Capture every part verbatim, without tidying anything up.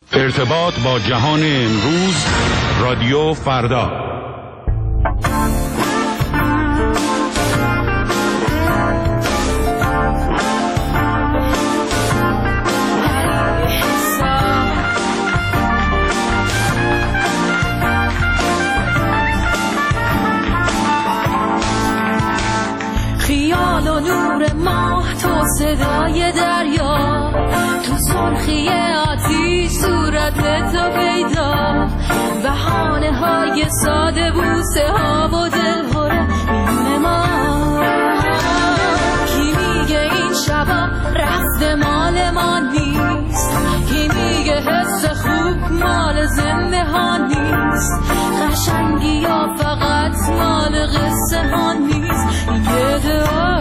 ارتباط با جهان امروز، رادیو فردا. خیال و نور ماه، تو صدای دریا، تو سرخی آتیش صورت تو پیدا، بهانه های ساده، بوسه ها و دلهوره میونه ما. کی میگه این شبا رفت مال ما نیست، کی میگه حس خوب مال زنده ها نیست، قشنگی یا فقط مال قصه ها نیست، یه دعا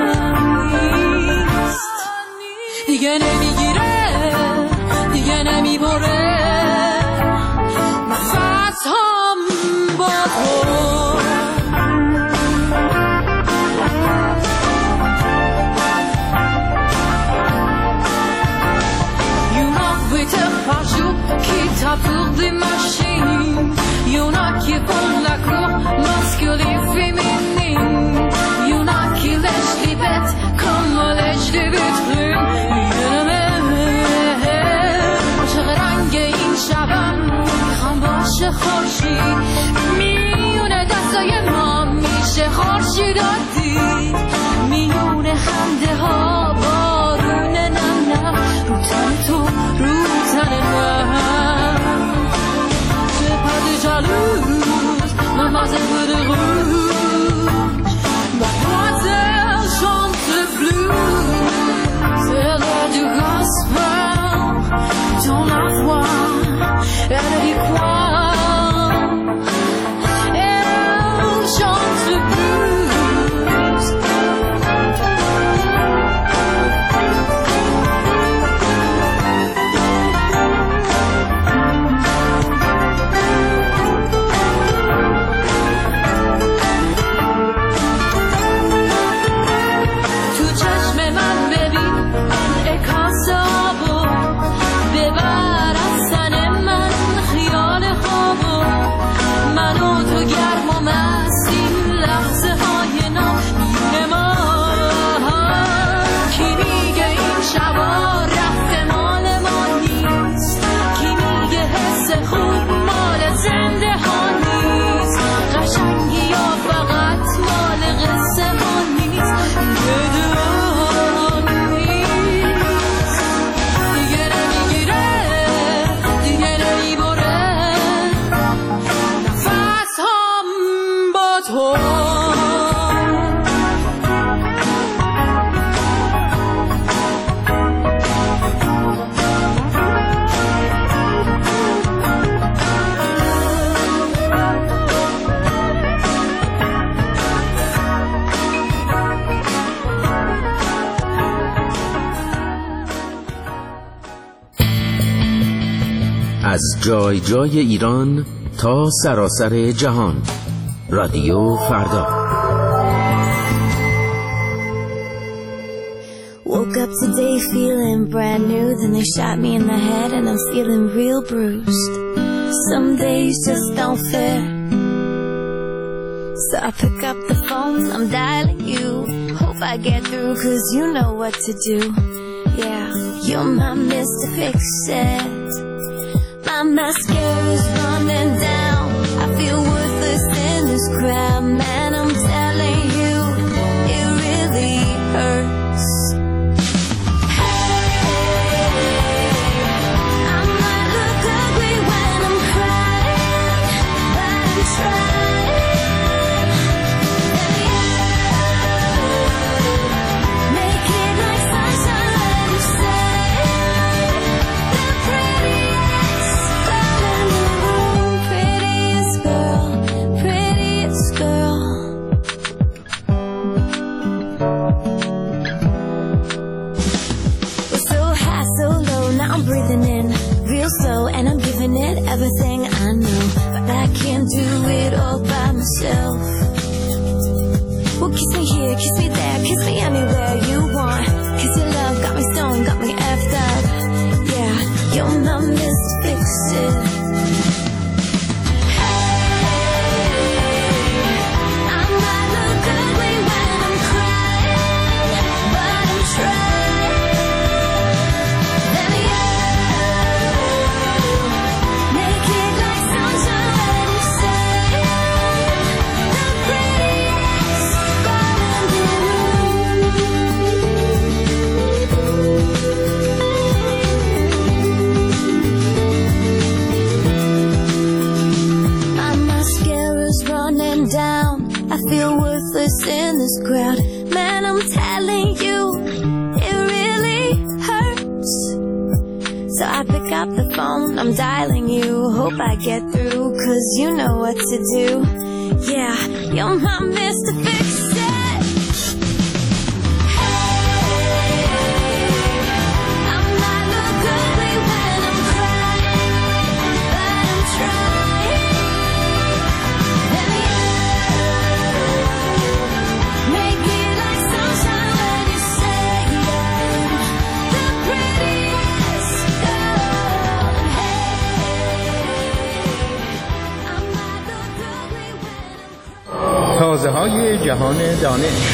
نیست دیگه نمیگیره، دیگه نمیبره نفس هم با تو. Qui tape pour des machines, y'en a qui font la cour masculine féminine, y'en a qui lèchent les bêtes comme on lèche des vitrines. Y'en a même عاشق رنگ این شبم، میخوام باشه خورشید میونه دستای ما، میشه خورشید عادی میونه خنده ها، بارون نم نم رو تن تو، رو تن من. C'est pas déjà jalouse, mademoiselle de rouge, mademoiselle chante le blues, c'est l'heure du gospel, dans la voix, elle dit quoi? Elle chante le blues. از جای جای ایران تا سراسر جهان، رادیو فردا. Woke up today feeling brand new, then they shot me in the head and I'm feeling real bruised. Some days just don't fit, so I pick up the phone, I'm dialing you, hope I get through cause you know what to do. Yeah, you're my Mister Fix-It. My mascara's running down, I feel worthless in this crowd, man, I'm telling you, it really hurts. I might look ugly when I'm crying, but I'm trying. Make it like sunshine, let you say, the prettiest girl in the room, prettiest girl, prettiest girl. We're so high, so low, now I'm breathing in real slow, and I'm giving it everything I know, but I can't do it all by myself. Well, kiss me here, kiss me there, kiss me anywhere you want, 'cause your love got me stoned, got me effed up. Yeah, you're my Mister So I pick up the phone, I'm dialing you. Hope I get through, cause you know what to do. Yeah, you're my Mister Fix-It. تازه های جهان دانش.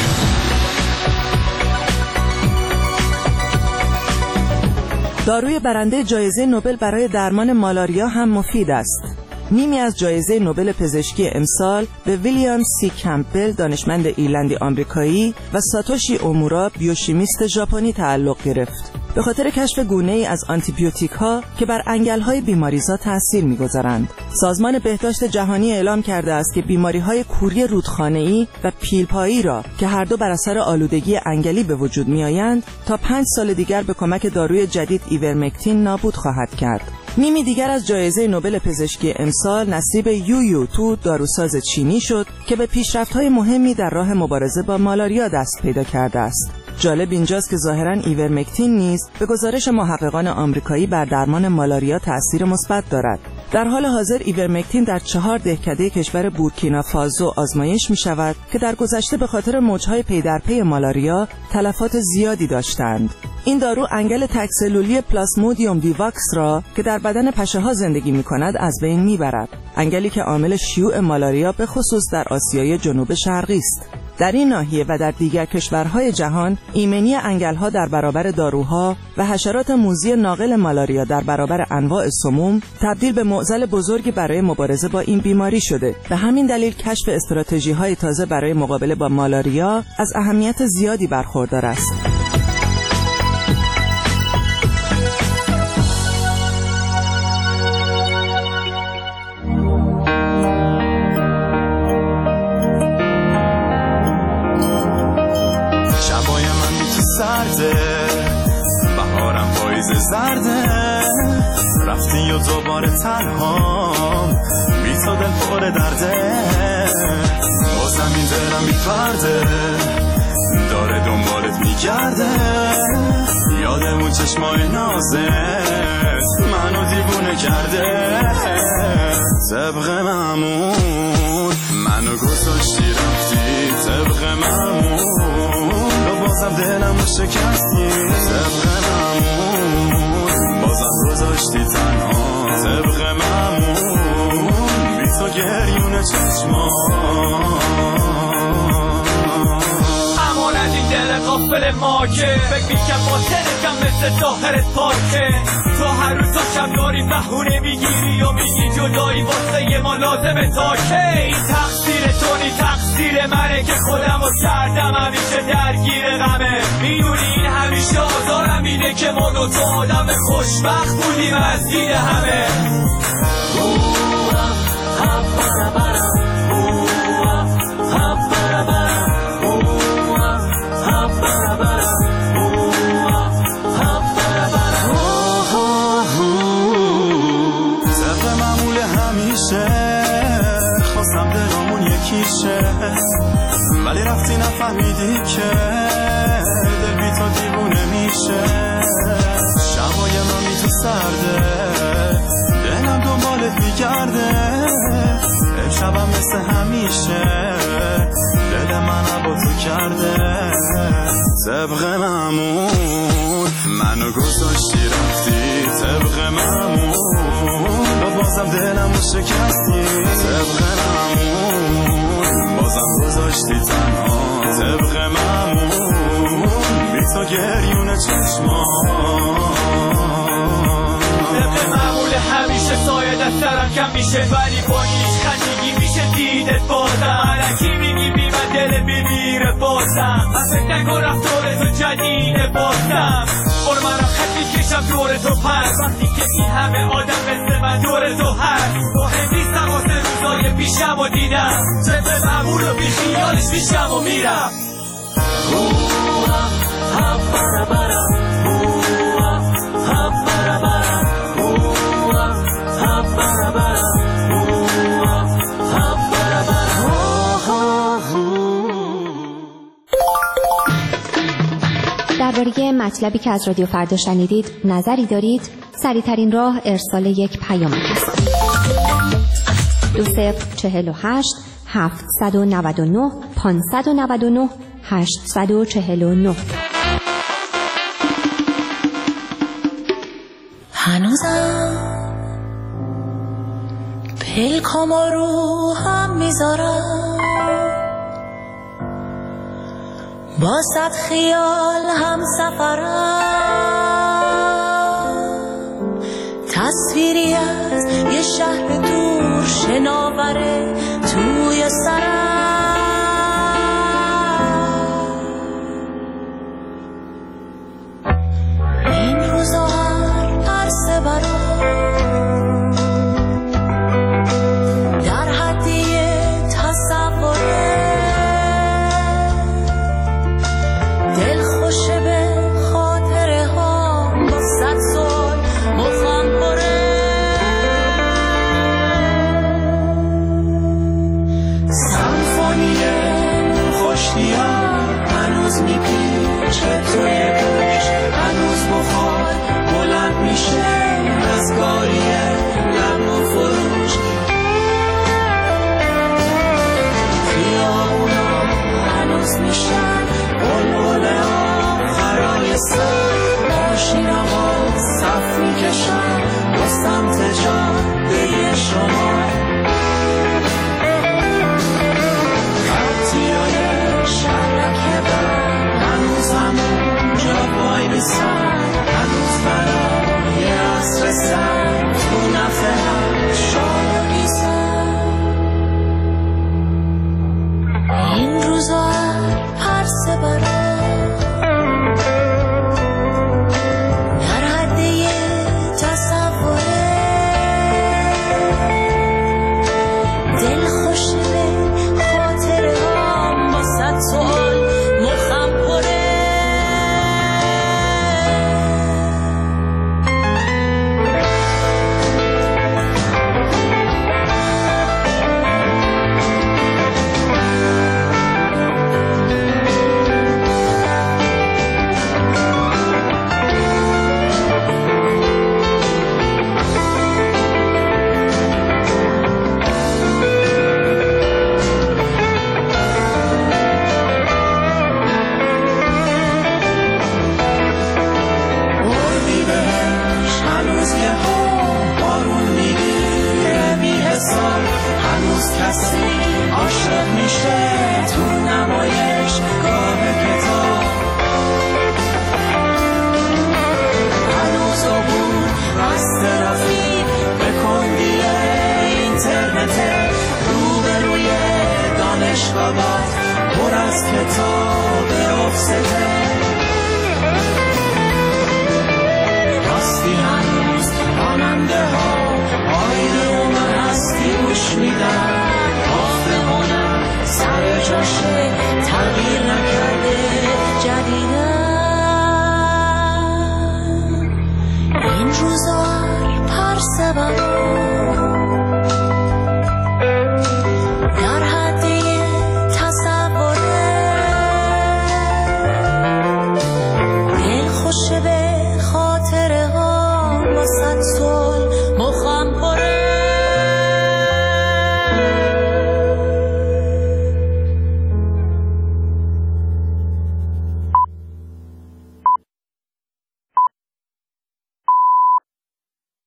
داروی برنده جایزه نوبل برای درمان مالاریا هم مفید است. نیمی از جایزه نوبل پزشکی امسال به ویلیام سی کمپبل دانشمند ایرلندی آمریکایی و ساتوشی اومورا بیوشیمیست ژاپنی تعلق گرفت. به خاطر کشف گونه‌ای از آنتیبیوتیک ها که بر انگل‌های بیماریزا تأثیر می‌گذارند. سازمان بهداشت جهانی اعلام کرده است که بیماری‌های کوری رودخانه‌ای و پیلپایی را که هر دو بر اثر آلودگی انگلی به وجود می‌آیند تا پنج سال دیگر به کمک داروی جدید ایورمکتین نابود خواهد کرد. نیمی دیگر از جایزه نوبل پزشکی امسال نصیب یو یو تو داروساز چینی شد که به پیشرفت‌های مهمی در راه مبارزه با مالاریا دست پیدا کرده است. جالب اینجاست که ظاهراً ایورمکتین نیز به گزارش محققان آمریکایی بر درمان مالاریا تأثیر مثبت دارد. در حال حاضر ایورمکتین در چهار دهکده کشور بورکینافاسو آزمایش می شود که در گذشته به خاطر موجهای پی در پی مالاریا تلفات زیادی داشتند. این دارو انگل تک‌سلولی پلاسمودیوم ویواکس را که در بدن پشه‌ها زندگی می‌کند از بین می‌برد. انگلی که عامل شیوع مالاریا به خصوص در آسیای جنوب شرقی است. در این ناحیه و در دیگر کشورهای جهان ایمنی انگل‌ها در برابر داروها و حشرات موذی ناقل مالاریا در برابر انواع سموم تبدیل به معضل بزرگی برای مبارزه با این بیماری شده. به همین دلیل کشف استراتژی‌های تازه برای مقابله با مالاریا از اهمیت زیادی برخوردار است. بهارم پاییز زرده رفتی و دوباره تنهام بی تو دل پر درده بازم این دلم بی‌پرده داره دنبالت میگرده یادمون چشمای نازت منو دیوونه کرده طبق معمول منو گذاشتی رفتی طبق معمول بازم دلمو شکستی طبق معمول بازم گذاشتی تنها طبق معمول بی تو گریون چشما امان از این دل غافل ما که فکر میکن با ترکم مثل ظاهرت پاکه تو هر روز تو شب داری بهونه میگیری و میگی جدایی واسه ما لازمه تا که این تقصیر تو نی تقصیر منه که خودم و کردم همیشه درگیر غمه میدونی این همیشه آزارم میده که ما دو تا آدم خوشبخت بودیم از دید همه ولی رفتی نفهمیدی که دل بی تو دیوونه میشه شبای من بی تو سرده دلم دنبالت میگرده امشبم مثل همیشه دل من با تو کرده طبق معمول منو گذاشتی رفتی طبق معمول و بازم دلمو شکستی طبق معمول بازم گذاشتی تنها طبق معمول بی تو گریون چشما طبق معمول همیشه سایه دسترم کم میشه ولی با هیچ خندگی میشه دیدت بازم علکی میگی بی من دل میمیره بازم من فکر نکن رفتار تو جدیده بازم بر منم خط میکشم دور تو پس وقتی که این همه آدم مثل من دور تو هست مهم نیستم واسه روزای پیشم و دیدم طبق معمول و بی خیالش پیشم و میرم هم برا برا هم برا برا مطلبی که از رادیو فردا شنیدید نظری دارید، سریع‌ترین راه ارسال یک پیامک است. دو صفر چهل و هشت هفتصد و نود و نه پانصد و نود و نه هشتصد و چهل و نه. هنوزم پلکامو رو هم میذارم، با صد خیال هم سفرم، تصویری از یه شهر دور شناوره توی سرم. این روزا هر عرصه برام در حدی تصوره، دل خوشه به خاطره ها با صد سال مخم پره. سمفونی خوشتیار هنوز میپیچه توی گوش، هنوز بخار بلند میشه از گاریه لب و فروش. خیابونا هنوز میشن بلبله آخرای سر، ماشینا ها صف میکشن با سمت جاده شما. خطیای شرکه بر هنوز همون جا بای میسن، هنوز برای عصر سر تو نفه هم شاید بیسن. این روزا پرسه برام در حد یه تصوره، دل خوشه به خاطره هم با صد سوال مخم پره. به خاطره ها واسد سال